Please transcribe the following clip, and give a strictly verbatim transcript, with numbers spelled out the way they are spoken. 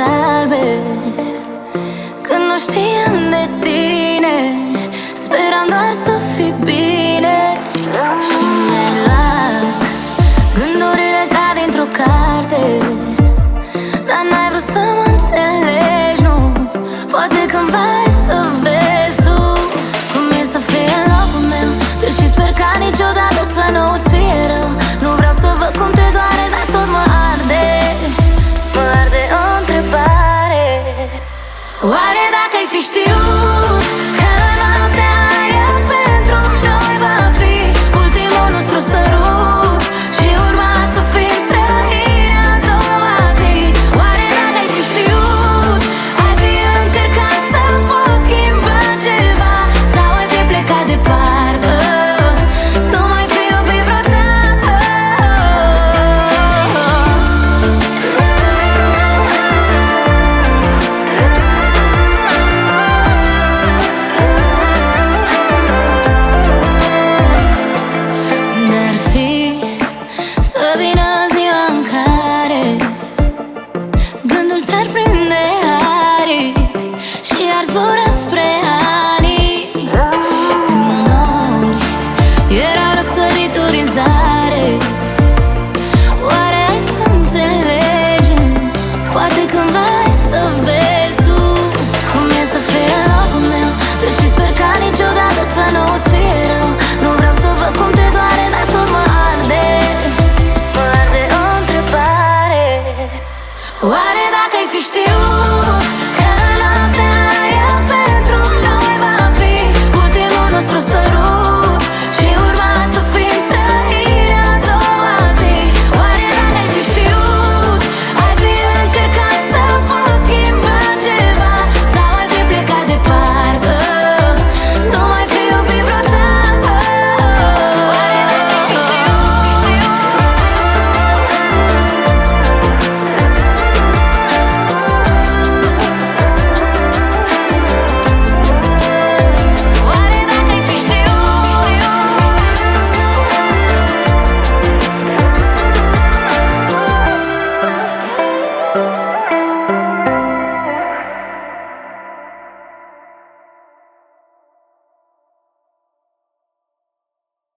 albe. Când nu știam de tine, speram doar să fii bine. Și mi-ai luat gândurile ca dintr-o carte, dar n-ai vrut să mă înțelegi, nu. Poate cândva ai să vezi tu cum e să fii în locul meu, deși sper ca niciodată să nu-ți fie rău. Nu vreau să văd cum te doare, dar tot mă arde. Mă arde o întrebare: oare dacă ai fi știut că noaptea aia pentru noi va fi ultimul nostru sărut și urma să fim străini a doua zi? Oare dacă ai fi știut, ai fi încercat să poți schimba ceva, sau ai fi plecat de parcă nu mai fi iubit vreodată? Dar fi să vină ziua în care gândul ți-ar prinde